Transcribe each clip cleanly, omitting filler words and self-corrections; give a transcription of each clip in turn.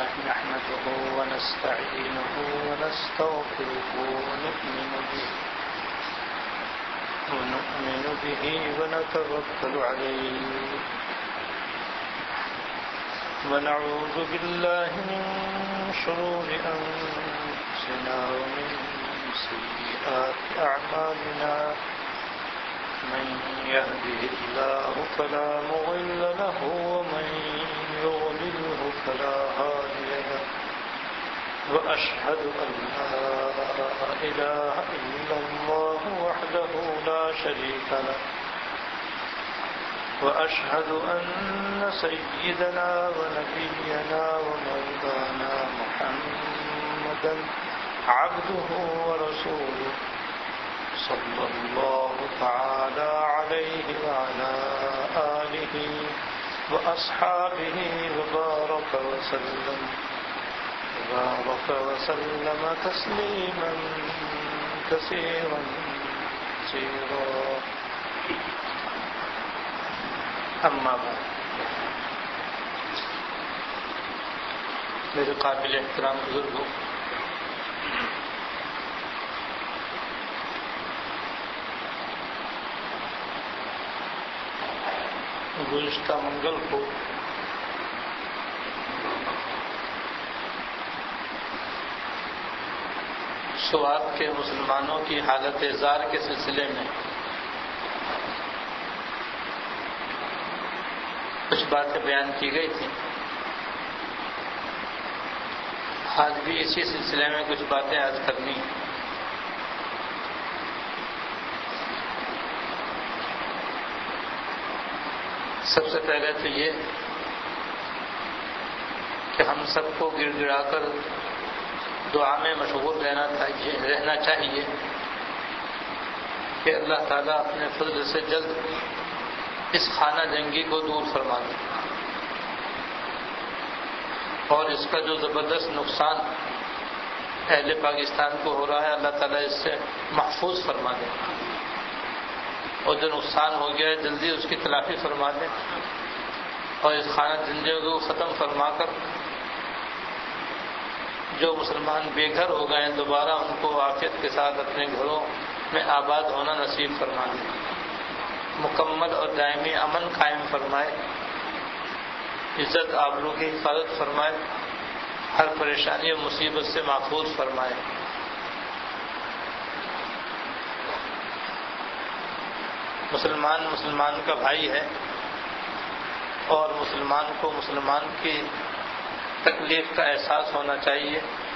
لله نحمده ونستعينه ونستغفره ونؤمن به ونتوكل عليه ونعوذ بالله من شرور أنفسنا ومن سيئات أعمالنا من يهده الله فلا مضل له ومن يضلله فلا هادي له وأشهد أن لا إله إلا الله وحده لا شريك له وأشهد أن سيدنا ونبينا ومولانا محمدا عبده ورسوله صلى الله تعالى عليه وعلى آله وأصحابه وبارك وسلم تسليما كثيرا اما بعد. میرے قابل احترام بزرگوں، گزشتہ منگل کو سوات کے مسلمانوں کی حالت زار کے سلسلے میں کچھ باتیں بیان کی گئی تھیں. آج بھی اسی سلسلے میں کچھ باتیں آج کرنی ہیں. سب سے پہلے تو یہ کہ ہم سب کو گڑ گڑا کر دعا میں مشغول رہنا چاہیے کہ اللہ تعالیٰ اپنے فضل سے جلد اس خانہ جنگی کو دور فرما دے اور اس کا جو زبردست نقصان اہل پاکستان کو ہو رہا ہے اللہ تعالیٰ اس سے محفوظ فرما دے اور جو نقصان ہو گیا ہے جلدی اس کی تلافی فرما دے اور اس خانہ جنگی کو ختم فرما کر جو مسلمان بے گھر ہو گئے ہیں دوبارہ ان کو عافیت کے ساتھ اپنے گھروں میں آباد ہونا نصیب فرما دے، مکمل اور دائمی امن قائم فرمائے، عزت آبرو کی حفاظت فرمائے، ہر پریشانی اور مصیبت سے محفوظ فرمائے. مسلمان کا بھائی ہے اور مسلمان کو مسلمان کی تکلیف کا احساس ہونا چاہیے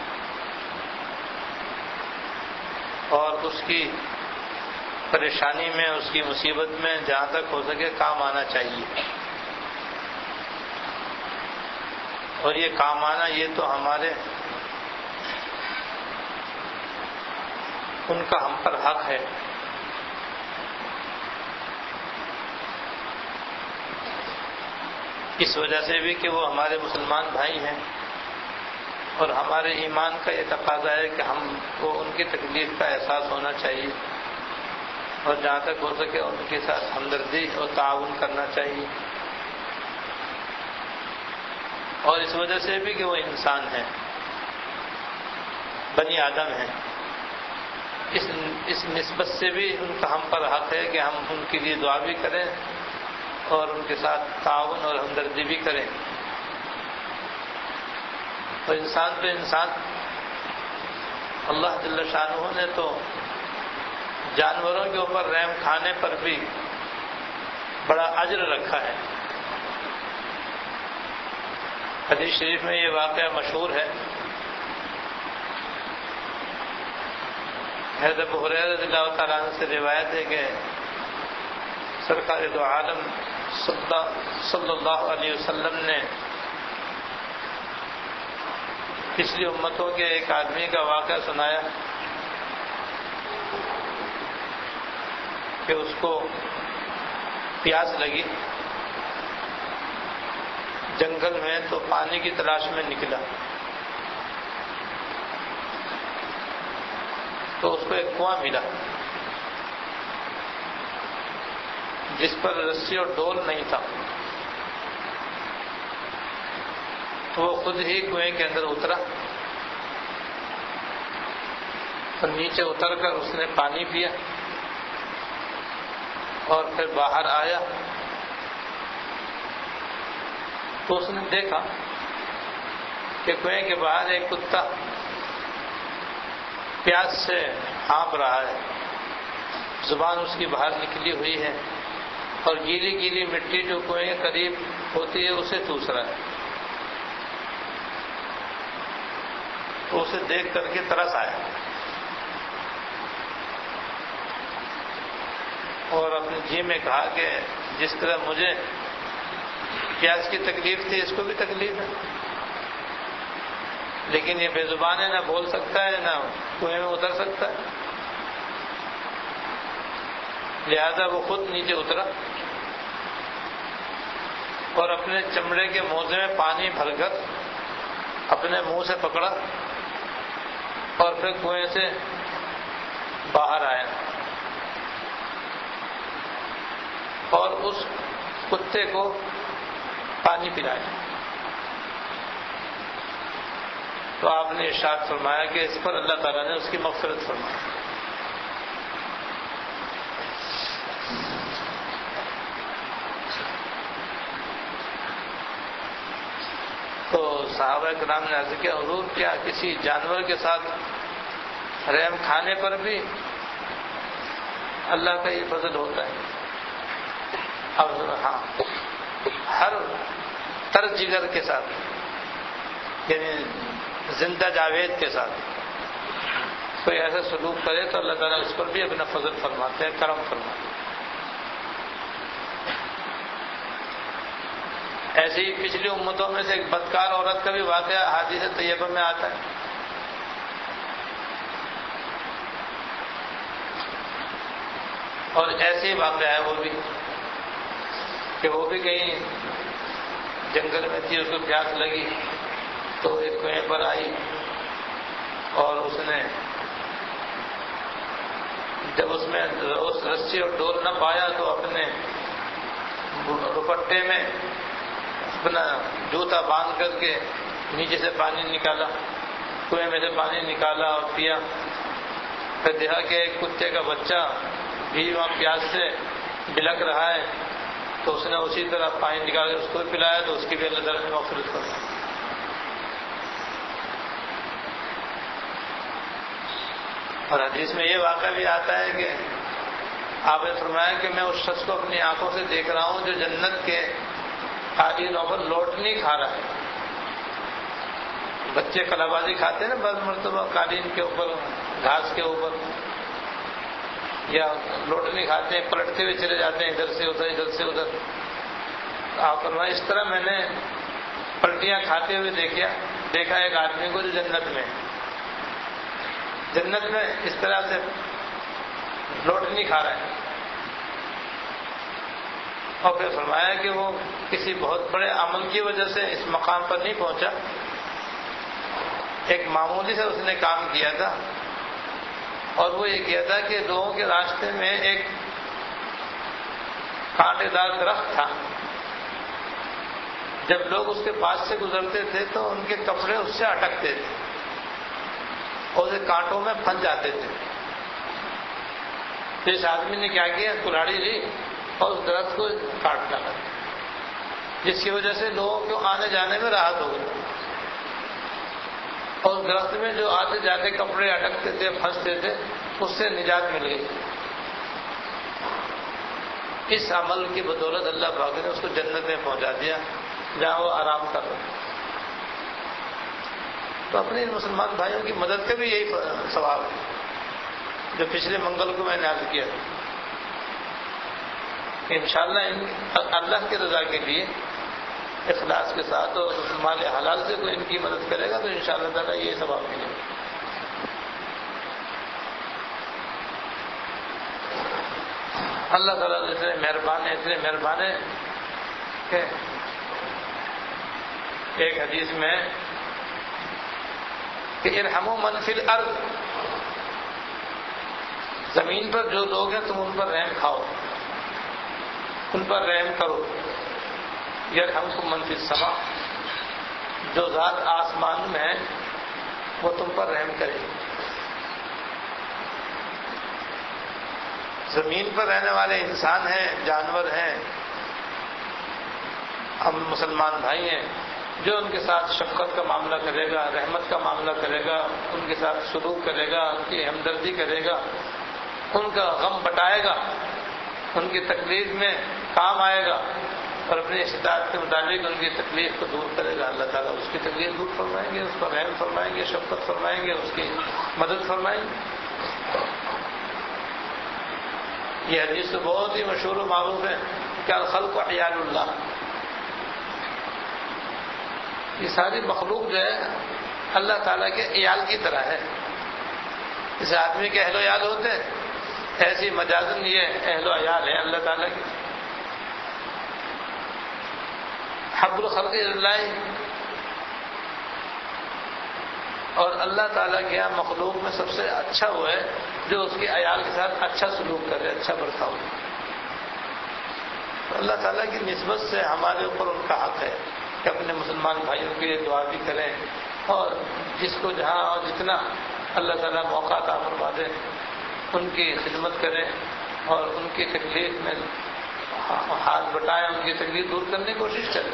اور اس کی پریشانی میں اس کی مصیبت میں جہاں تک ہو سکے کام آنا چاہیے. اور یہ کام آنا یہ تو ہمارے ان کا ہم پر حق ہے. اس وجہ سے بھی کہ وہ ہمارے مسلمان بھائی ہیں اور ہمارے ایمان کا یہ تقاضا ہے کہ ہم کو ان کی تکلیف کا احساس ہونا چاہیے اور جہاں تک ہو سکے ان کے ساتھ ہمدردی اور تعاون کرنا چاہیے. اور اس وجہ سے بھی کہ وہ انسان ہیں، بنی آدم ہیں، اس نسبت سے بھی ان کا ہم پر حق ہے کہ ہم ان کے لیے دعا بھی کریں اور ان کے ساتھ تعاون اور ہمدردی بھی کریں. اور انسان تو انسان، اللہ جل شانہ نے تو جانوروں کے اوپر رحم کھانے پر بھی بڑا اجر رکھا ہے. حدیث شریف میں یہ واقعہ مشہور ہے. حضرت ابو ہریرہ رضی اللہ تعالیٰ عنہ سے روایت ہے کہ سرکار دو عالم صلی اللہ علیہ وسلم نے پچھلی امتوں کے ایک آدمی کا واقعہ سنایا کہ اس کو پیاس لگی جنگل میں تو پانی کی تلاش میں نکلا تو اس کو ایک کنواں ملا جس پر رسی اور ڈول نہیں تھا. وہ خود ہی کنویں کے اندر اترا اور نیچے اتر کر اس نے پانی پیا اور پھر باہر آیا تو اس نے دیکھا کہ کنویں کے باہر ایک کتا پیاس سے ہانپ رہا ہے، زبان اس کی باہر نکلی ہوئی ہے اور گیلی گیلی مٹی جو کنویں کے قریب ہوتی ہے اسے چوس رہا ہے۔ تو اسے دیکھ کر کے ترس آیا اور اپنے جی میں کہا کہ جس طرح مجھے پیاس کی تکلیف تھی اس کو بھی تکلیف ہے، لیکن یہ بے زبان ہے، نہ بول سکتا ہے نہ کنویں میں اتر سکتا ہے، لہذا وہ خود نیچے اترا اور اپنے چمڑے کے موزے میں پانی بھر کر اپنے منہ سے پکڑا اور پھر کنویں سے باہر آیا اور اس کتے کو پانی پلایا۔ تو آپ نے ارشاد فرمایا کہ اس پر اللہ تعالیٰ نے اس کی مغفرت فرمائی۔ تو صحابہ کرام نے عرض کیا حضور کیا کسی جانور کے ساتھ رحم کھانے پر بھی اللہ کا یہ فضل ہوتا ہے؟ اب ہاں، ہر تر جگر کے ساتھ یعنی زندہ جاوید کے ساتھ کوئی ایسا سلوک کرے تو اللہ تعالیٰ اس پر بھی اپنا فضل فرماتے ہیں، کرم فرماتے ہیں۔ ایسے ہی پچھلی امتوں میں سے ایک بدکار عورت کا بھی واقعہ حدیث طیبہ میں آتا ہے۔ اور ایسے ہی واقعہ ہے وہ بھی کہ وہ بھی کہیں جنگل میں تھی، اس کو پیاس لگی تو ایک کنویں پر آئی اور اس نے جب اس میں رسی اور ڈول نہ پایا تو اپنے دوپٹے میں اپنا جوتا باندھ کر کے نیچے سے پانی نکالا، کنویں میں سے پانی نکالا اور پیا۔ پھر دیکھا کہ ایک کتے کا بچہ بھی وہاں پیاس سے بلک رہا ہے تو اس نے اسی طرح پانی نکال کے اس کو پلایا تو اس کی بھی اللہ تعالیٰ نے مغفرت فرمائی۔ اور حدیث میں یہ واقعہ بھی آتا ہے کہ آپ نے فرمایا کہ میں اس شخص کو اپنی آنکھوں سے دیکھ رہا ہوں جو جنت کے قالینوں پر لوٹ نہیں کھا رہا ہے۔ بچے کلا بازی کھاتے ہیں نا بعض مرتبہ قالین کے اوپر، گھاس کے اوپر، یا لوٹنی کھاتے ہیں، پلٹتے ہوئے چلے جاتے ہیں ادھر سے ادھر ادھر سے ادھر۔ آپ فرمائیں اس طرح میں نے پلٹیاں کھاتے ہوئے دیکھا ایک آدمی کو جو جنت میں اس طرح سے لوٹنی کھا رہا ہے۔ اور پھر فرمایا کہ وہ کسی بہت بڑے عمل کی وجہ سے اس مقام پر نہیں پہنچا، ایک معمولی سے اس نے کام کیا تھا، اور وہ یہ کیا تھا کہ لوگوں کے راستے میں ایک کانٹے دار درخت تھا، جب لوگ اس کے پاس سے گزرتے تھے تو ان کے کپڑے اس سے اٹکتے تھے اور اسے کانٹوں میں پھنس جاتے تھے۔ تو اس آدمی نے کیا کیا، کلاڑی لی اور اس درخت کو کاٹ ڈالا، جس کی وجہ سے لوگوں کو آنے جانے میں راحت ہو گئی، اور اس درخت میں جو آتے جاتے کپڑے اٹکتے تھے، پھنستے تھے، اس سے نجات مل گئی۔ اس عمل کی بدولت اللہ پاک نے اس کو جنت میں پہنچا دیا جہاں وہ آرام کر رہے۔ تو اپنے مسلمان بھائیوں کی مدد کا بھی یہی ثواب ہے جو پچھلے منگل کو میں نے عرض کیا تھا کہ انشاءاللہ اللہ کی رضا کے لیے اخلاص کے ساتھ اور مال حلال سے کوئی ان کی مدد کرے گا تو انشاءاللہ تعالیٰ یہ ثواب ملے گا۔ اللہ تعالیٰ اتنے مہربان ہے کہ ایک حدیث میں کہ ارحموا من فی الارض، زمین پر جو لوگ ہیں تم ان پر رحم کھاؤ، ان پر رحم کرو۔ یرحمکم من فی السماء، جو ذات آسمان میں ہے وہ تم پر رحم کرے گی. زمین پر رہنے والے انسان ہیں، جانور ہیں، ہم مسلمان بھائی ہیں، جو ان کے ساتھ شفقت کا معاملہ کرے گا، رحمت کا معاملہ کرے گا، ان کے ساتھ سلوک کرے گا، ان کی ہمدردی کرے گا، ان کا غم بٹائے گا، ان کی تکلیف میں کام آئے گا اور اپنی استطاعت کے مطابق ان کی تکلیف کو دور کرے گا، اللہ تعالیٰ اس کی تکلیف دور فرمائیں گے، اس پر رحم فرمائیں گے، شفقت فرمائیں گے، اس کی مدد فرمائیں گے. یہ حدیث تو بہت ہی مشہور و معروف ہے کہ الخلق عیال اللہ. یہ ساری مخلوق جو ہے اللہ تعالیٰ کے عیال کی طرح ہے. جیسے آدمی کے اہل و عیال ہوتے ہیں، ایسی مجازن یہ اہل و عیال ہیں اللہ تعالیٰ کے. حب الخلق اللہ، اور اللہ تعالیٰ کے یہاں مخلوق میں سب سے اچھا وہ ہے جو اس کے عیال کے ساتھ اچھا سلوک کرے، اچھا برتاؤ. اللہ تعالیٰ کی نسبت سے ہمارے اوپر ان کا حق ہے کہ اپنے مسلمان بھائیوں کے لیے دعا بھی کریں، اور جس کو جہاں اور جتنا اللہ تعالیٰ موقع عطا فرما دے ان کی خدمت کریں اور ان کی تکلیف میں ہاتھ بٹائیں، ان کی تکلیف دور کرنے کی کوشش کریں.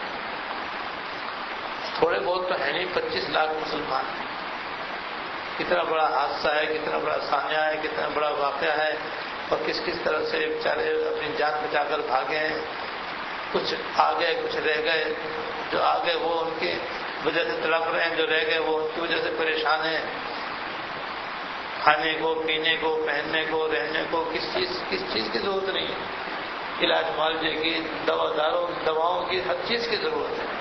تھوڑے بہت تو ہے نہیں، 25 لاکھ مسلمان ہیں. کتنا بڑا حادثہ ہے، کتنا بڑا سانحہ ہے، کتنا بڑا واقعہ ہے، اور کس کس طرح سے بیچارے اپنی جان بچا کر بھاگے ہیں. کچھ آ گئے، کچھ رہ گئے. جو آ گئے وہ ان کی وجہ سے تڑپ رہے ہیں، جو رہ گئے وہ ان کی وجہ سے پریشان ہیں. کھانے کو، پینے کو، پہننے کو، رہنے کو کس چیز کی ضرورت نہیں ہے. علاج معالجے کی، دواؤں کی، ہر چیز کی ضرورت ہے.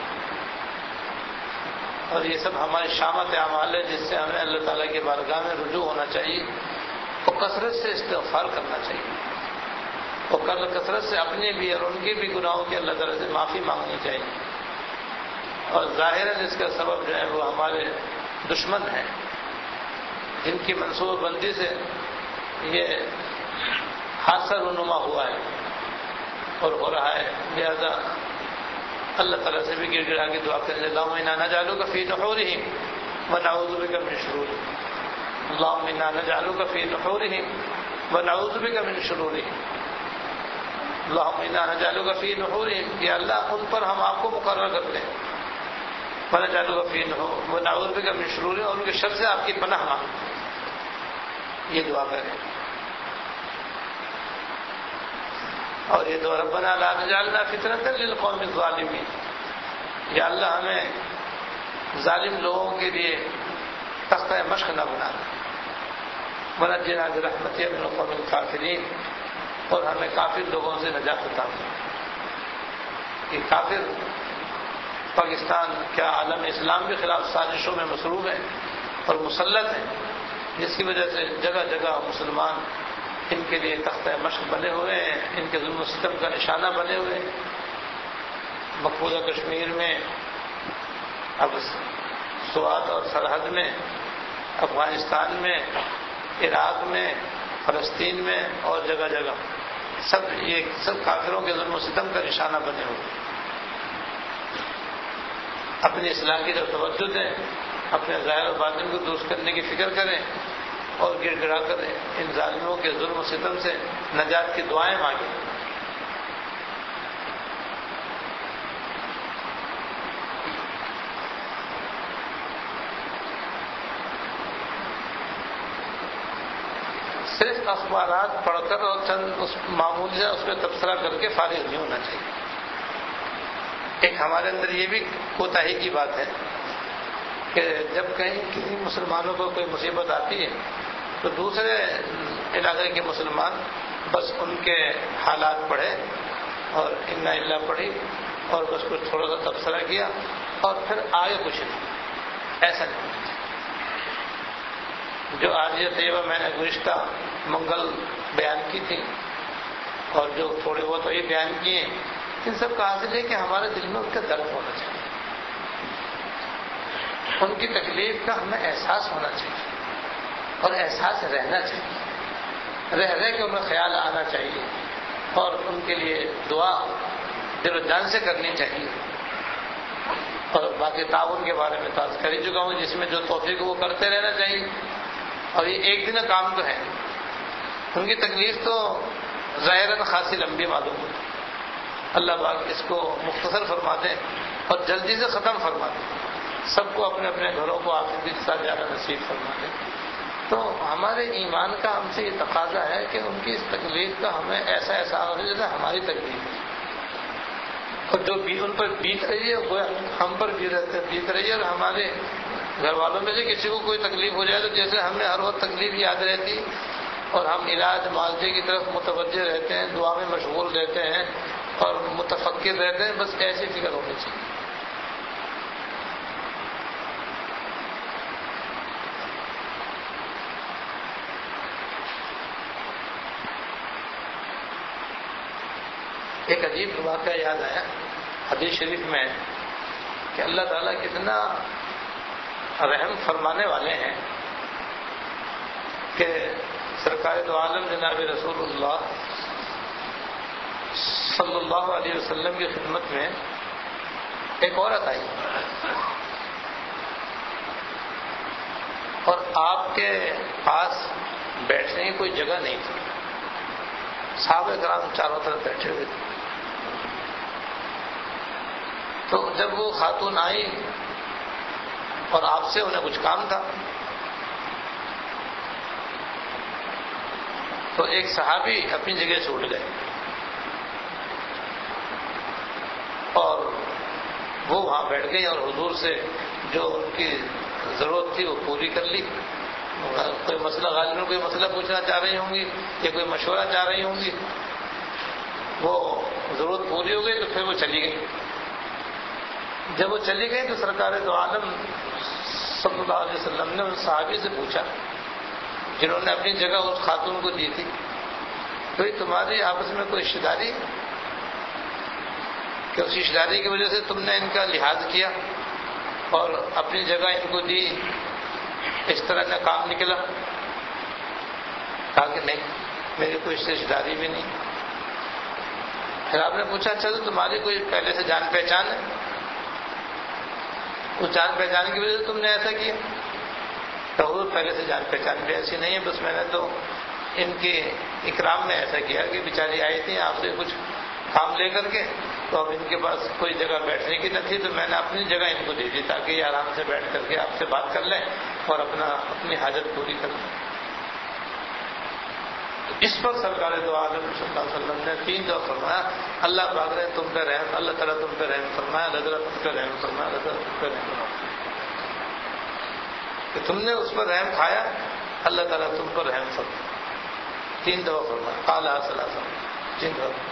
اور یہ سب ہماری شامت اعمال ہے جس سے ہمیں اللہ تعالیٰ کی بارگاہ میں رجوع ہونا چاہیے اور کثرت سے استغفار کرنا چاہیے، اور کثرت سے اپنے بھی اور ان کے بھی گناہوں کی اللہ تعالیٰ سے معافی مانگنی چاہیے. اور ظاہراً اس کا سبب جو ہے وہ ہمارے دشمن ہیں، جن کی منصوبہ بندی سے یہ حادثہ رونما ہوا ہے اور ہو رہا ہے. لہذا اللہ تعالیٰ سے بھی گڑ گڑا کے دعا کریں، اللہم انا نجعلک فی نحورہم ونعوذ بک من شرورہم. اللہم انا نجعلک فی نحورہم ونعوذ بک من شرورہم. اللہم انا نجعلک فی نحورہم، یا اللہ ان پر ہم آپ کو مقرر کر لیں. ونجعلک فی نحورہم ونعوذ بک من شرورہم، اور ان کے شر سے آپ کی پناہ مانگیں. یہ دعا کریں. اور یہ دعا ربنا لا تجعلنا فتنة للقوم الظالمین، یا اللہ ہمیں ظالم لوگوں کے لیے تختہ مشق نہ بنانا. ونجنا برحمتک من القوم الکافرین، اور ہمیں کافر لوگوں سے نجات عطا فرما. کہ کافر پاکستان کیا عالم اسلام کے خلاف سازشوں میں مصروف ہیں اور مسلط ہیں، جس کی وجہ سے جگہ جگہ مسلمان ان کے لیے تختہ مشق بنے ہوئے ہیں، ان کے ظلم و ستم کا نشانہ بنے ہوئے ہیں. مقبوضہ کشمیر میں، اب سوات اور سرحد میں، افغانستان میں، عراق میں، فلسطین میں اور جگہ جگہ سب کافروں کے ظلم و ستم کا نشانہ بنے ہوئے. اپنی اصلاح کی طرف توجہ دیں، اپنے ظاہر و باطن کو درست کرنے کی فکر کریں اور گڑ گڑا کر ان ظالموں کے ظلم و ستم سے نجات کی دعائیں مانگیں. صرف اخبارات پڑھ کر اور چند اس معمولی سے اس پہ تبصرہ کر کے فارغ نہیں ہونا چاہیے. ایک ہمارے اندر یہ بھی کوتاہی کی بات ہے کہ جب کہیں کسی مسلمانوں کو کوئی مصیبت آتی ہے تو دوسرے علاقے کے مسلمان بس ان کے حالات پڑھے اور انا اللہ پڑھی اور بس کچھ تھوڑا سا تبصرہ کیا اور پھر آگے کچھ نہیں. ایسا نہیں. جو آج یہ طیبہ میں نے گزشتہ منگل بیان کی تھی اور جو تھوڑے بہت یہ بیان کیے، ان سب کا حاصل ہے کہ ہمارے دل میں ان کا درد ہونا چاہیے، ان کی تکلیف کا ہمیں احساس ہونا چاہیے اور احساس رہنا چاہیے، رہ کے ان کا خیال آنا چاہیے اور ان کے لیے دعا دل و جان سے کرنی چاہیے. اور باقی تعاون کے بارے میں تو کر ہی چکا ہوں، جس میں جو توفیق وہ کرتے رہنا چاہیے. اور یہ ایک دن کا کام تو ہے، ان کی تکلیف تو ظاہراً خاصی لمبی معلوم ہوتی. اللہ پاک اس کو مختصر فرما دیں اور جلدی سے ختم فرما دیں، سب کو اپنے اپنے گھروں کو عافیت کے ساتھ جانا نصیب فرما دیں. تو ہمارے ایمان کا ہم سے یہ تقاضا ہے کہ ان کی اس تکلیف کا ہمیں ایسا احساس ہو جیسے ہماری تکلیف ہے، اور جو ان پر بیت رہی ہے وہ ہم پر بھی بیت رہی ہے. اور ہمارے گھر والوں میں سے کسی کو کوئی تکلیف ہو جائے تو جیسے ہمیں ہر وقت تکلیف یاد رہتی اور ہم علاج معالجے کی طرف متوجہ رہتے ہیں، دعا میں مشغول رہتے ہیں اور متفکر رہتے ہیں، بس ایسی فکر ہونی چاہیے. ایک عجیب واقعہ یاد آیا حدیث شریف میں کہ اللہ تعالیٰ کتنا رحم فرمانے والے ہیں کہ سرکار دو عالم جناب رسول اللہ صلی اللہ علیہ وسلم کی خدمت میں ایک عورت آئی اور آپ کے پاس بیٹھنے کی کوئی جگہ نہیں تھی. صحابہ کرام چاروں طرف بیٹھے ہوئے تھے. تو جب وہ خاتون آئی اور آپ سے انہیں کچھ کام تھا تو ایک صحابی اپنی جگہ سے اٹھ گئے اور وہ وہاں بیٹھ گئی اور حضور سے جو ان کی ضرورت تھی وہ پوری کر لی. کوئی مسئلہ غالباً کوئی مسئلہ پوچھنا چاہ رہی ہوں گی یا کوئی مشورہ چاہ رہی ہوں گی، وہ ضرورت پوری ہو گئی تو پھر وہ چلی گئی. جب وہ چلی گئی تو سرکار دو عالم صلی اللہ علیہ وسلم نے اس صحابی سے پوچھا جنہوں نے اپنی جگہ اس خاتون کو دی تھی، تو تمہاری آپس میں کوئی رشتہ داری کہ اس رشتہ داری کی وجہ سے تم نے ان کا لحاظ کیا اور اپنی جگہ ان کو دی، اس طرح کا کام نکلا؟ کہا کہ نہیں، میری کوئی رشتہ داری بھی نہیں. پھر آپ نے پوچھا اچھا تو تمہاری کوئی پہلے سے جان پہچان ہے؟ اس جان پہچان کی وجہ سے تم نے ایسا کیا؟ تو حضور پہلے سے جان پہچان بھی ایسی نہیں ہے، بس میں نے تو ان کے اکرام میں ایسا کیا کہ بیچاری آئی تھی آپ سے کچھ کام لے کر کے، تو اب ان کے پاس کوئی جگہ بیٹھنے کی نہ تھی تو میں نے اپنی جگہ ان کو دے دی تاکہ یہ آرام سے بیٹھ کر کے آپ سے بات کر لیں اور اپنی حاجت پوری کر لیں. اس پر سرکار دو عالم صلی اللہ علیہ وسلم نے 3 دفعہ فرمایا اللہ پاک نے تم پہ رحم، اللہ تعالیٰ تم پہ رحم فرمایا، اللہ تعالیٰ تم پہ رحم فرمایا، اللہ تعالیٰ تم پہ رحم فرمایا. کہ تم نے اس پر رحم کھایا، اللہ تعالیٰ تم پر رحم فرمایا. 3 دفعہ فرمایا، قال ثلاثا، 3 دفعہ.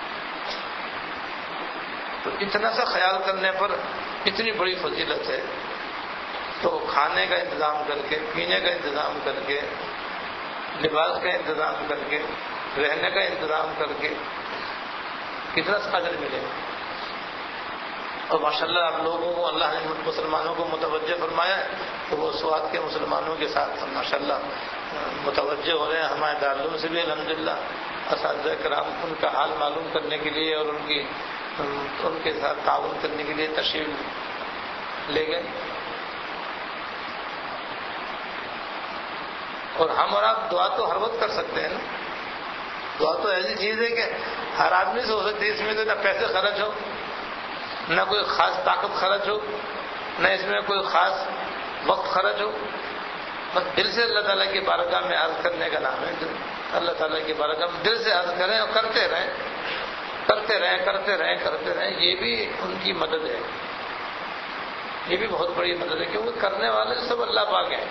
تو اتنا سا خیال کرنے پر اتنی بڑی فضیلت ہے. تو کھانے کا انتظام کر کے، پینے کا انتظام کر کے، لباس کا انتظام کر کے، رہنے کا انتظام کر کے کتنا اجر ملے گا. اور ماشاءاللہ آپ لوگوں کو اللہ نے مسلمانوں کو متوجہ فرمایا ہے تو وہ سوات کے مسلمانوں کے ساتھ ماشاءاللہ متوجہ ہو رہے ہیں. ہمارے دارالعلوم سے بھی الحمدللہ اساتذہ کرام ان کا حال معلوم کرنے کے لیے اور ان کے ساتھ تعاون کرنے کے لیے تشریف لے گئے. اور ہم اور آپ دعا تو ہر وقت کر سکتے ہیں نا. دعا تو ایسی چیز ہے کہ ہر آدمی سے ہو سکتی ہے. اس میں تو نہ پیسے خرچ ہو، نہ کوئی خاص طاقت خرچ ہو، نہ اس میں کوئی خاص وقت خرچ ہو. بس دل سے اللہ تعالیٰ کی بارگاہ میں عرض کرنے کا نام ہے. اللہ تعالیٰ کی بارگاہ میں دل سے عرض کریں اور کرتے رہیں، کرتے رہیں، کرتے رہیں، کرتے رہیں. یہ بھی ان کی مدد ہے، یہ بھی بہت بڑی مدد ہے کیونکہ کرنے والے سب اللہ پاک ہیں.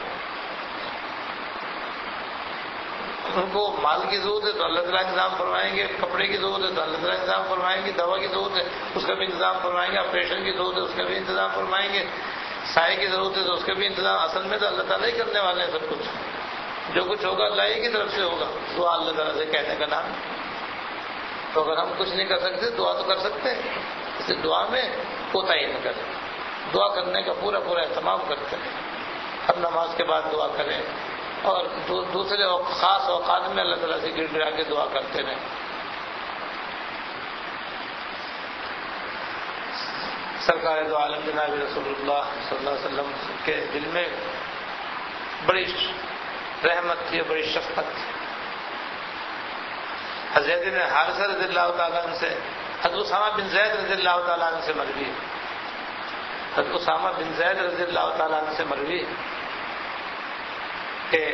ان کو مال کی ضرورت ہے تو اللہ تعالیٰ انتظام فرمائیں گے، کپڑے کی ضرورت ہے تو اللہ تعالیٰ انتظام فرمائیں گے، دوا کی ضرورت ہے اس کا بھی انتظام فرمائیں گے، آپریشن کی ضرورت ہے اس کا بھی انتظام فرمائیں گے، سائے کی ضرورت ہے تو اس کا بھی انتظام. اصل میں تو اللہ تعالیٰ ہی کرنے والے ہیں سب کچھ. جو کچھ ہوگا اللہ ہی کی طرف سے ہوگا. دعا اللہ تعالیٰ سے کہنے کا نام. تو اگر ہم کچھ نہیں کر سکتے دعا تو کر سکتے ہیں. اس لیے دعا میں کوتاہی نہ کریں، دعا کرنے کا پورا اہتمام کرتے ہیں. ہر نماز کے بعد دعا کریں اور دوسرے خاص اوقات میں اللہ تعالیٰ سے گر گرا کے دعا کرتے رہیں. سرکار دو عالم جناب رسول اللہ صلی اللہ علیہ وسلم کے دل میں بڑی رحمت تھی، بڑی شفقت تھی۔ حضرت بن حارثہ رضی اللہ تعالیٰ عنہ سے حضرت اسامہ بن زید رضی اللہ تعالیٰ عنہ سے مروی، حضرت اسامہ بن زید رضی اللہ تعالیٰ عنہ سے مروی کہ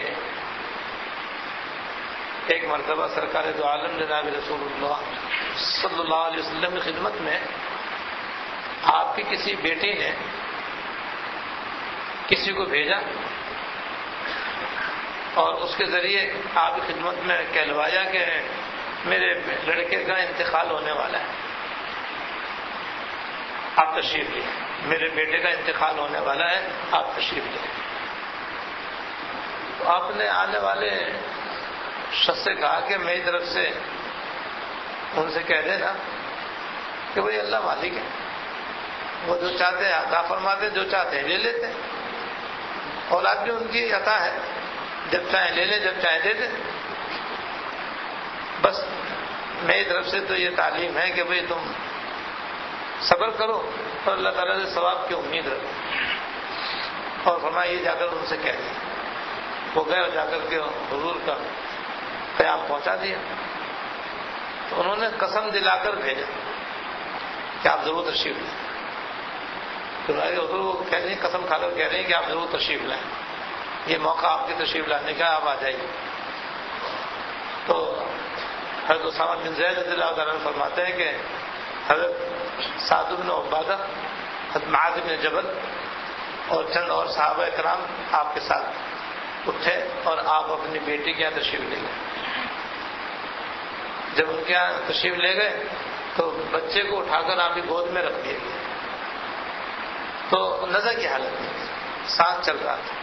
ایک مرتبہ سرکار دو عالم جناب رسول اللہ صلی اللہ علیہ وسلم کی خدمت میں آپ کی کسی بیٹی نے کسی کو بھیجا اور اس کے ذریعے آپ کی خدمت میں کہلوایا کہ میرے لڑکے کا انتقال ہونے والا ہے، آپ تشریف لیں، میرے بیٹے کا انتقال ہونے والا ہے، آپ تشریف لیں۔ تو آپ نے آنے والے شخص سے کہا کہ میری طرف سے ان سے کہہ دینا کہ بھئی اللہ مالک ہے، وہ جو چاہتے ہیں عطا فرماتے ہیں، جو چاہتے ہیں لے لیتے ہیں، اولاد بھی ان کی عطا ہے، جب چاہیں لے لیں، جب چاہیں دے دیں۔ بس میری طرف سے تو یہ تعلیم ہے کہ بھئی تم صبر کرو اور اللہ تعالیٰ سے ثواب کی امید رکھو، اور فرمایا یہ جا کر ان سے کہہ دیں۔ وہ گئے اور جا کر کے حضور کا پیام پہنچا دیا۔ تو انہوں نے قسم دلا کر بھیجا کہ آپ ضرور تشریف لیں۔ تو حضور وہ کہہ رہی ہیں، قسم کھا کر کہہ رہی ہیں کہ آپ ضرور تشریف لائیں، یہ موقع آپ کی تشریف لانے کا، آپ آ جائیے۔ تو حضرت اسامہ بن زید رضی اللہ تعالیٰ عنہ فرماتے ہیں کہ حضرت سعد بن عبادہ، حضرت معاذ بن جبل اور چند اور صحابہ کرام آپ کے ساتھ اٹھے اور آپ اپنی بیٹی کے یہاں تشریف لے گئے۔ جب ان کے یہاں تشریف لے گئے تو بچے کو اٹھا کر آپ کی گود میں رکھ دیا گیا، تو نظر کی حالت میں سانس چل رہا تھا۔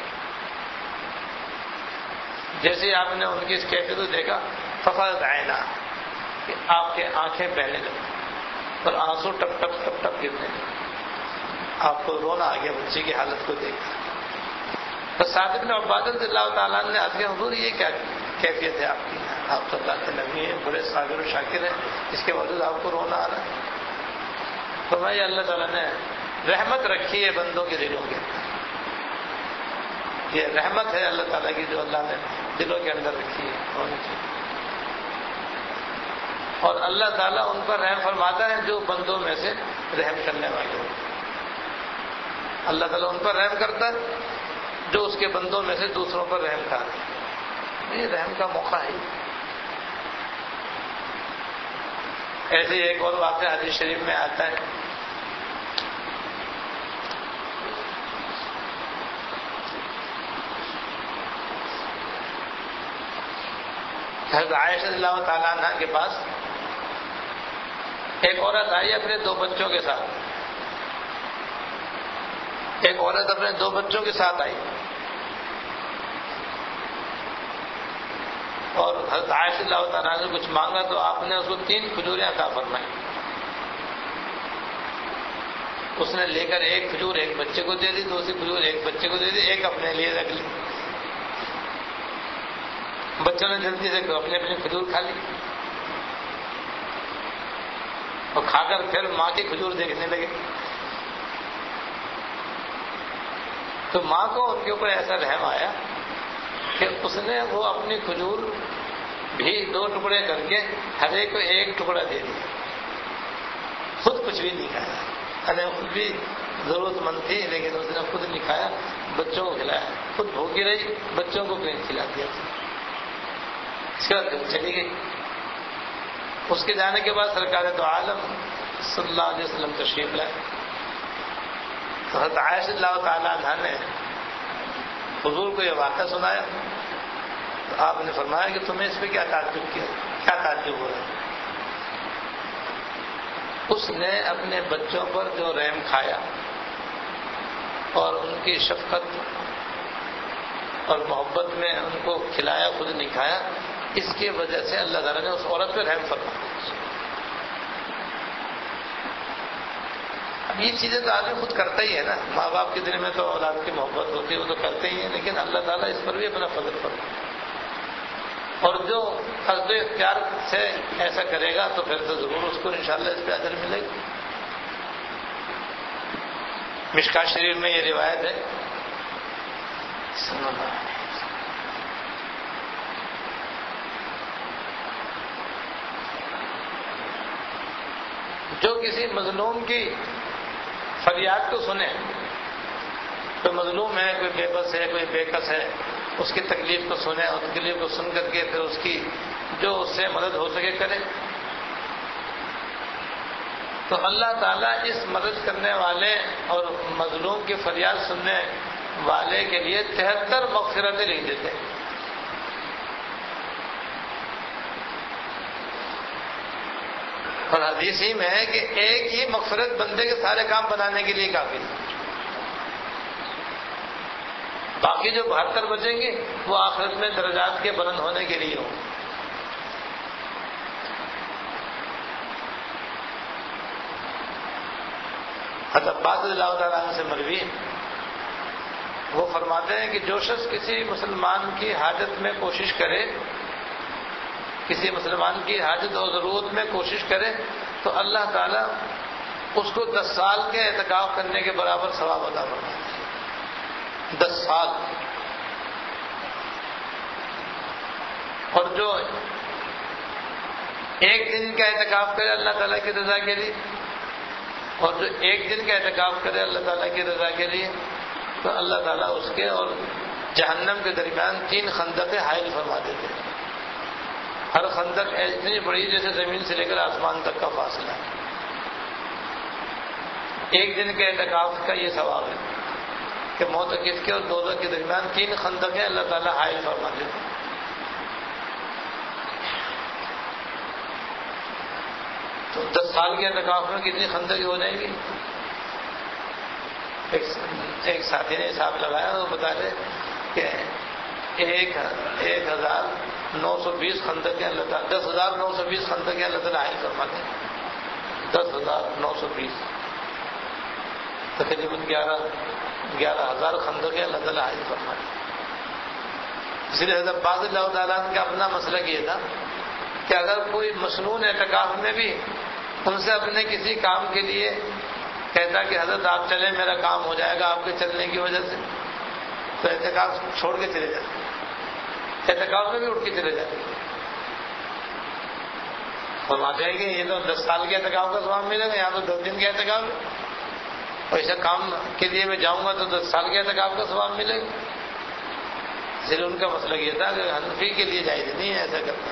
جیسے آپ نے ان کی اس کیفیت کو دیکھا، ففاضت عینا، کہ آپ کے آنکھیں بہنے لگی اور آنسو ٹپ ٹپ ٹپ ٹپ گرنے لگے۔ آپ کو رونا آ گیا بچے کی حالت کو دیکھ کر۔ تو سعد بن عبادہ رضی اللہ تعالیٰ نے عرض کیا، حضور یہ کیا کیفیت ہے آپ کی؟ آپ تو اللہ کے نبی ہیں، بڑے صابر و شاکر ہیں، اس کے باوجود آپ کو رونا آ رہا ہے؟ تو میں اللہ تعالیٰ نے رحمت رکھی ہے بندوں کے دلوں کے اندر، یہ رحمت ہے اللہ تعالیٰ کی جو اللہ نے دلوں کے اندر رکھی ہے۔ اور اللہ تعالیٰ ان پر رحم فرماتا ہے جو بندوں میں سے رحم کرنے والے ہوتے ہیں۔ اللہ تعالیٰ ان پر رحم کرتا ہے جو اس کے بندوں میں سے دوسروں پر رحم کرتا ہے، یہ رحم کا موقع ہے۔ ایسے ایک اور واقعہ حدیث شریف میں آتا ہے، حضرت عائشہ رضی اللہ تعالیٰ عنہ کے پاس ایک عورت آئی اپنے 2 بچوں کے ساتھ، ایک عورت اپنے 2 بچوں کے ساتھ آئی اور حضرت عائشہ رضی اللہ تعالیٰ نے کچھ مانگا تو آپ نے اس کو 3 کھجوریں عطا فرمائی۔ اس نے لے کر ایک کھجور ایک بچے کو دے دی، دوسری کھجور ایک بچے کو دے دی، ایک اپنے لیے رکھ لی۔ بچوں نے جلدی سے اپنے اپنے کھجور کھا لی اور کھا کر پھر ماں کی کھجور دیکھنے لگے۔ تو ماں کو ان کے اوپر ایسا رحم آیا کہ اس نے وہ اپنی کھجور بھی 2 ٹکڑے کر کے ہر ایک کو 1 ٹکڑا دے دیا، خود کچھ بھی نہیں کھایا۔ خود بھی ضرورت مند تھی لیکن اس نے خود نہیں کھایا، بچوں کو کھلایا، خود بھوکی رہی، بچوں کو کھلا دیا۔ اس کے بعد چلی گئی۔ اس کے جانے کے بعد سرکار دو عالم صلی اللہ علیہ وسلم تشریف لائے۔ تو حضرت عائشہ رضی اللہ تعالیٰ عنہ نے حضور کو یہ واقعہ سنایا تو آپ نے فرمایا کہ تمہیں اس پہ کیا تعجب کیا، کیا تعجب ہو رہا ہے؟ اس نے اپنے بچوں پر جو رحم کھایا اور ان کی شفقت اور محبت میں ان کو کھلایا، خود نہیں کھایا، اس کی وجہ سے اللہ تعالیٰ نے اس عورت پہ رحم فرمایا۔ اب یہ چیزیں تو آدمی خود کرتا ہی ہے نا، ماں باپ کے دل میں تو اولاد کی محبت ہوتی ہے، وہ تو کرتے ہی ہیں، لیکن اللہ تعالیٰ اس پر بھی اپنا فضل فرماتا ہے۔ اور جو قصد اختیار سے ایسا کرے گا تو پھر تو ضرور اس کو انشاءاللہ اس پہ اجر ملے گا۔ مشکات شریف میں یہ روایت ہے صلی اللہ علیہ وسلم، جو کسی مظلوم کی فریاد کو سنے، کوئی مظلوم ہے، کوئی بے بس ہے، کوئی بے کس ہے، اس کی تکلیف کو سنے، اس تکلیف کو سن کر کے پھر اس کی جو اس سے مدد ہو سکے کرے، تو اللہ تعالیٰ اس مدد کرنے والے اور مظلوم کی فریاد سننے والے کے لیے 73 مغفرتیں لکھ دیتے ہیں۔ اور حدیث ہی میں ہے کہ ایک ہی مغفرت بندے کے سارے کام بنانے کے لیے کافی ہے، باقی جو 72 بچیں گے وہ آخرت میں درجات کے بلند ہونے کے لیے ہوں۔ حضرت عباس رضی اللہ تعالیٰ عنہ سے مروی، وہ فرماتے ہیں کہ جو شخص کسی مسلمان کی حاجت میں کوشش کرے، کسی مسلمان کی حاجت اور ضرورت میں کوشش کرے تو اللہ تعالیٰ اس کو 10 سال کے اعتکاف کرنے کے برابر ثواب عطا فرماتا ہے۔ 10 سال۔ اور جو ایک دن کا اعتکاف کرے اللہ تعالیٰ کی رضا کے لیے، اور جو ایک دن کا اعتکاف کرے اللہ تعالیٰ کی رضا کے لیے، تو اللہ تعالیٰ اس کے اور جہنم کے درمیان 3 خندقیں حائل فرما دیتے ہیں۔ ہر خندق اتنی بڑی جیسے زمین سے لے کر آسمان تک کا فاصلہ ہے۔ ایک دن کے اعتکاف کا یہ ثواب ہے کہ معتکف کے اور دوزخ کے درمیان 3 خندقیں اللہ تعالیٰ حائل فرما دیتے ہیں۔ تو 10 سال کے اعتکاف میں کتنی خندقیں ہو جائیں گی؟ ایک ساتھی نے حساب لگایا، وہ بتا رہے کہ 1920 خندقیں اللہ تعالیٰ 10,920 خندقیں اللہ تعالیٰ حائل فرماتے ہیں۔ 10,920 تقریباً 11,000 خندقیں اللہ تعالیٰ حائل فرماتے ہیں۔ اس لیے حضرت عباس رضی اللہ تعالیٰ کا اپنا مسلک یہ تھا کہ اگر کوئی مسنون اعتکاف میں بھی ان سے اپنے کسی کام کے لیے کہتا کہ حضرت آپ چلیں میرا کام ہو جائے گا آپ کے چلنے کی وجہ سے، تو اعتکاف چھوڑ کے چلے جاتے، اعتکاف میں بھی اٹھ کے چلے جاتے۔ فرماتے ہیں کہ یہ تو 10 سال کے اعتکاف کا ثواب ملے گا، یہاں تو 10 دن کے اعتکاف ہے، اور ایسا کام کے لیے میں جاؤں گا تو 10 سال کے اعتکاف کا ثواب ملے گا۔ اس لیے ان کا مسئلہ یہ تھا کہ حنفی کے لیے جائز نہیں ہے ایسا کرنا۔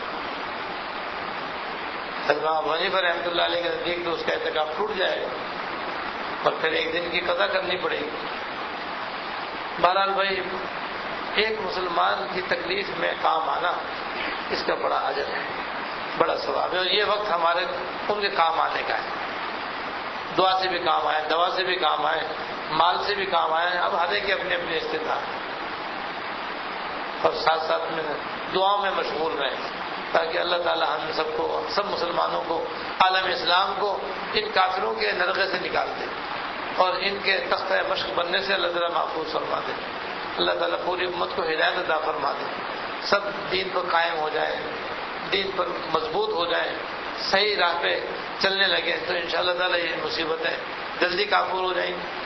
حضرت ابو حنیفہ رحمۃ اللہ علیہ کے نزدیک تو اس کا اعتکاف ٹوٹ جائے گا اور پھر ایک دن کی قضا کرنی پڑے گی۔ بہرحال بھائی، ایک مسلمان کی تکلیف میں کام آنا اس کا بڑا اجر ہے، بڑا ثواب ہے، اور یہ وقت ہمارے ان کے کام آنے کا ہے۔ دعا سے بھی کام آئے، دوا سے بھی کام آئے، مال سے بھی کام آئے۔ اب ہر ایک کے اپنے اپنے استطاعت ہیں، اور ساتھ ساتھ میں دعاؤں میں مشغول رہیں تاکہ اللہ تعالی ہم سب کو، سب مسلمانوں کو، عالم اسلام کو ان کافروں کے نرغے سے نکال دے اور ان کے تختہ مشق بننے سے اللہ تعالیٰ محفوظ فرما دے۔ اللہ تعالیٰ پوری امت کو ہدایت عطا فرما دے، سب دین پر قائم ہو جائے، دین پر مضبوط ہو جائے، صحیح راہ پہ چلنے لگے، تو انشاءاللہ تعالیٰ یہ مصیبتیں جلدی کافور ہو جائیں گی۔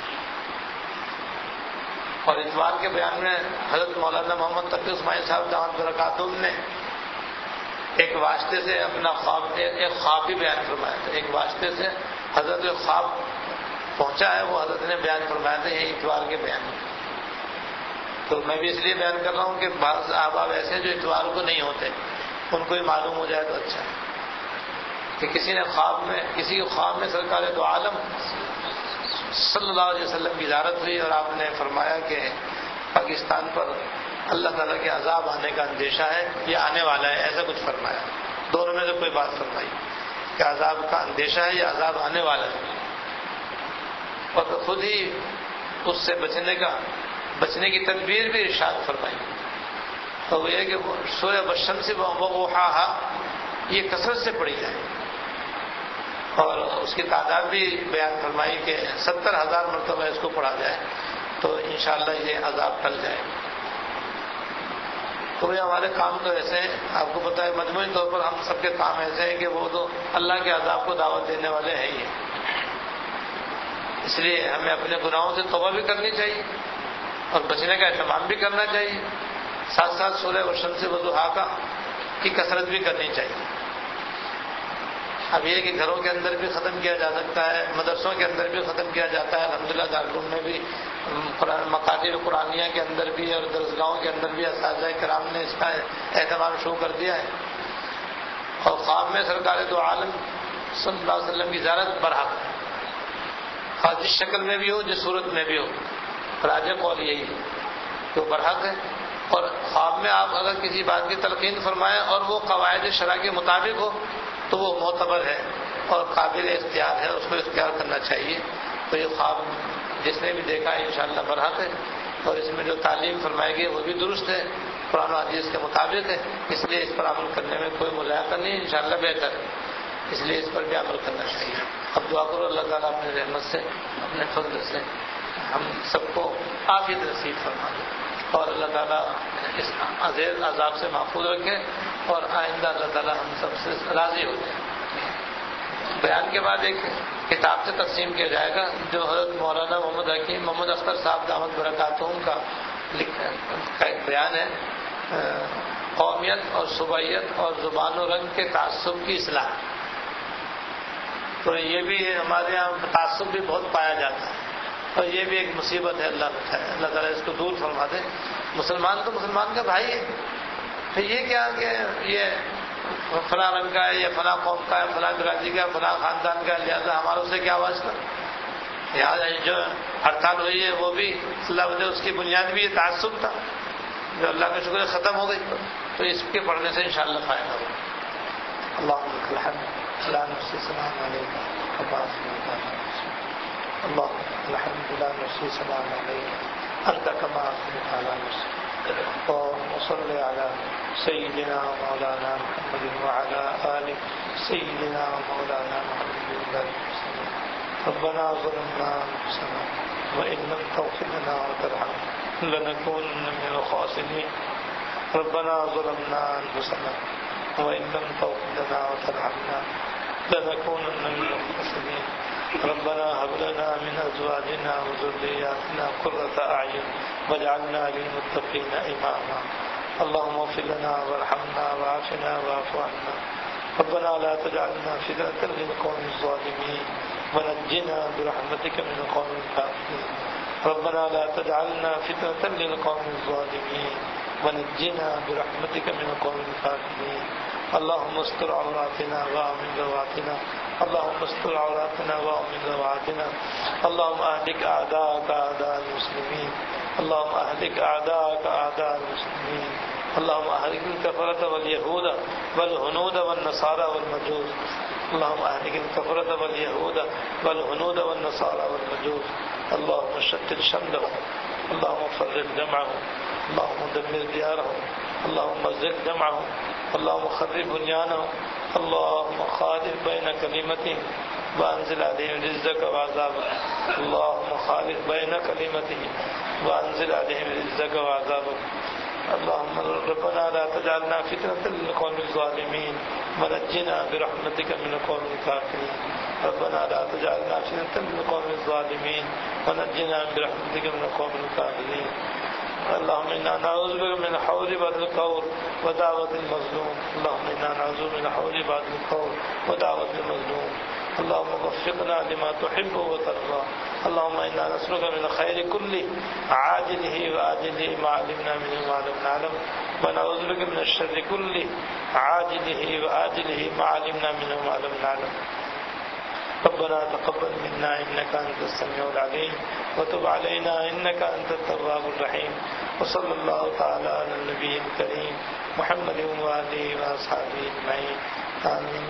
اور اتوار کے بیان میں حضرت مولانا محمد تقی اسماعیل صاحب دامت برکاتہم نے ایک واسطے سے اپنا خواب، ایک خواب بھی بیان فرمایا تھا۔ ایک واسطے سے حضرت ایک خواب پہنچا ہے، وہ حضرت نے بیان فرمایا تھا یہ اتوار کے بیان میں۔ تو میں بھی اس لیے بیان کر رہا ہوں کہ بعض احباب ایسے جو اتوار کو نہیں ہوتے، ان کو ہی معلوم ہو جائے تو اچھا ہے کہ کسی کے خواب میں سرکار دو عالم صلی اللہ علیہ وسلم کی زیارت ہوئی اور آپ نے فرمایا کہ پاکستان پر اللہ تعالیٰ کے عذاب آنے کا اندیشہ ہے یا آنے والا ہے، ایسا کچھ فرمایا۔ دونوں میں سے کوئی بات فرمائی کہ عذاب کا اندیشہ ہے یا عذاب آنے والا ہے، اور خود ہی اس سے بچنے کی تدبیر بھی ارشاد فرمائی۔ تو وہ یہ کہ سورہ والشمس وضحاہا یہ کثرت سے پڑھی جائے، اور اس کی تعداد بھی بیان فرمائی کہ 70,000 مرتبہ اس کو پڑھا جائے تو انشاءاللہ یہ عذاب ٹل جائے۔ تو یہ ہمارے کام تو ایسے ہیں، آپ کو پتہ ہے مجموعی طور پر ہم سب کے کام ایسے ہیں کہ وہ تو اللہ کے عذاب کو دعوت دینے والے ہیں ہی ہیں۔ اس لیے ہمیں اپنے گناہوں سے توبہ بھی کرنی چاہیے اور بچنے کا اہتمام بھی کرنا چاہیے، ساتھ ساتھ سورہ والشمس والضحیٰ کی کثرت بھی کرنی چاہیے۔ اب یہ کہ گھروں کے اندر بھی ختم کیا جا سکتا ہے، مدرسوں کے اندر بھی ختم کیا جاتا ہے، الحمدللہ دارالعلوم میں بھی، مکاتب قرآنیہ کے اندر بھی اور درسگاہوں کے اندر بھی اساتذہ کرام نے اس کا اہتمام شروع کر دیا ہے۔ اور خواب میں سرکار دو عالم صلی اللہ علیہ وسلم کی زیارت برحق ہے، خاص جس شکل میں بھی ہو، جس صورت میں بھی ہو، راجح قول یہی ہے کہ وہ برحق ہے۔ اور خواب میں آپ اگر کسی بات کی تلقین فرمائیں اور وہ قواعد شرع کے مطابق ہو تو وہ معتبر ہے اور قابل اختیار ہے، اس کو اختیار کرنا چاہیے۔ تو یہ خواب جس نے بھی دیکھا ہے انشاءاللہ برحق ہے، اور اس میں جو تعلیم فرمائے گی وہ بھی درست ہے، قرآن و حدیث کے مطابق ہے، اس لیے اس پر عمل کرنے میں کوئی مضائقہ نہیں ہے، انشاءاللہ بہتر ہے، اس لیے اس پر بھی عمل کرنا چاہیے۔ اب دعا کرو اللہ تعالیٰ اپنے رحمت سے، اپنے فضل سے ہم سب کو عافیت نصیب فرما دے اور اللہ تعالیٰ اس عذاب عذاب سے محفوظ رکھے اور آئندہ اللہ تعالیٰ ہم سب سے راضی ہو جائے۔ بیان کے بعد ایک کتاب سے تقسیم کیا جائے گا جو حضرت مولانا محمد حکیم محمد اختر صاحب دامت برکاتہم کا ایک بیان ہے، قومیت اور صوبائیت اور زبان و رنگ کے تعصب کی اصلاح۔ تو یہ بھی ہمارے یہاں تعصب بھی بہت پایا جاتا ہے اور یہ بھی ایک مصیبت ہے، اللہ تعالیٰ اس کو دور فرما دے۔ مسلمان تو مسلمان کا بھائی ہے، پھر یہ کیا کہ یہ فلاں رنگ کا ہے یا فلاں قوم کا ہے، فلاں برادری کا ہے، فلاں خاندان کا ہے، لہٰذا ہماروں سے کیا واسطہ۔ یہاں جو ہڑتال ہوئی ہے وہ بھی اللہ وجہ اس کی بنیاد بھی یہ تعصب تھا جو اللہ کا شکر ختم ہو گئی، تو اس کے پڑھنے سے انشاءاللہ فائدہ ہوگا۔ اللہم لک الحمد لا نحصی ثناء علیک کما اثنیت علی نفسک، اللہم الحمد لا نحصی ثناء علیک انت کما اثنیت علی نفسک، اللہم صل علی سیدنا مولانا محمد وعلی آل سیدنا مولانا محمد وسلم۔ ربنا ظلمنا انفسنا وان لم تغفر لنا وترحمنا لنكونن من الخاسرين، ربنا ظلمنا انفسنا وان لم تغفر لنا وترحمنا لنكونن من الخاسرين، ربنا هب لنا من ازواجنا وذرياتنا قرة اعين واجعلنا للمتقين اماما، اللهم اغفر لنا وارحمنا وعافنا واعف عنا، ربنا لا تجعلنا فتنة للقوم الظالمين ونجنا برحمتك من القوم الكافرين، ربنا لا تجعلنا فتنة للقوم الظالمين ونجنا برحمتك من القوم الكافرين، اللهم استر عوراتنا وآمن رواتنا، اللهم استر عوراتنا وآمن رواتنا، اللهم اهلك اعداءك اعداء المسلمين، اللهم اهلك اعداءك اعداء المسلمين، اللهم اهلك الكفرة واليهود والهنود والنصارى والمجوس، اللهم اهلك الكفرة واليهود والهنود والنصارى والمجوس، اللهم شتت شملهم، اللهم فرق جمعهم، اللهم دمر ديارهم، اللهم مزق جمعهم، اللهم خرب بنيانهم، اللهم خالف بين كلمتهم وانزل عليهم رزقك وعذابك، اللهم خالف بين كلمتهم وانزل عليهم رزقك وعذابك، اللهم ربنا لا تجعلنا فتنة للقوم الظالمين ونجنا برحمتك من القوم الكافرين، ربنا لا تجعلنا فتنة للقوم الظالمين ونجنا برحمتك من القوم الكافرين، اللهم إنا نعوذ بك من حول بعد القول ودعوة المظلوم، اللهم إنا نعوذ من حول بعد القول ودعوة المظلوم، اللهم وفقنا لما تحب وترضى، اللهم إنا نسألك من الخير كله عاجله وآجله ما علمنا منه وما لم نعلم، ونعوذ بك من الشر كله عاجله وآجله ما علمنا منه وما لم نعلم، ربنا تقبل منا إنك أنت السميع العليم وتب علينا إنك أنت التواب الرحيم، وصلى الله تعالى على النبي الكريم محمد وآله وأصحابه أجمعين، آمين۔